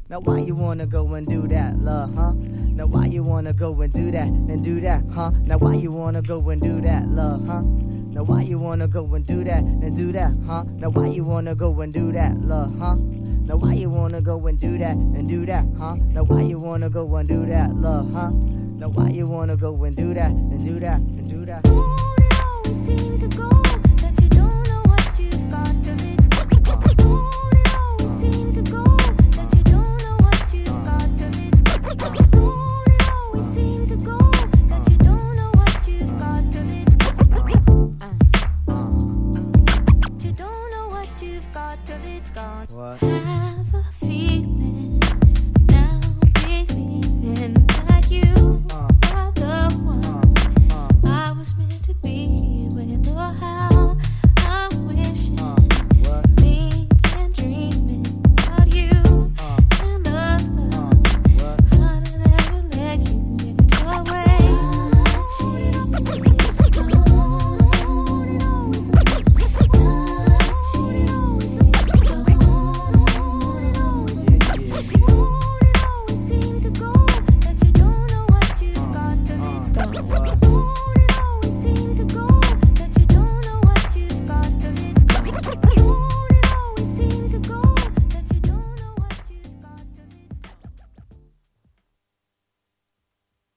Now why you wanna go and do that, love, huh? Now why you wanna go and do that, huh? Now why you wanna go and do that, love, huh? Now why you wanna go and do that, huh? Now why you wanna go and do that, love, huh? Now why you wanna go and do that, huh? Now why you wanna go and do that, love, huh? Now why you wanna go and do that, do that? It always seems to go that you don't know what you've got till it's gone. It always seems to go that you don't know what you've got till it's gone. It always seems to go that you don't know what you've got till it's gone. You don't know what you've got till it's gone. What? Have a feeling now, believing that you are the one I was meant to be with. Or how I'm wishing, thinking, dreaming about you and the love. How did I ever let you get in your way? It's gone. It always seems to go that you don't know what you've got till it's gone.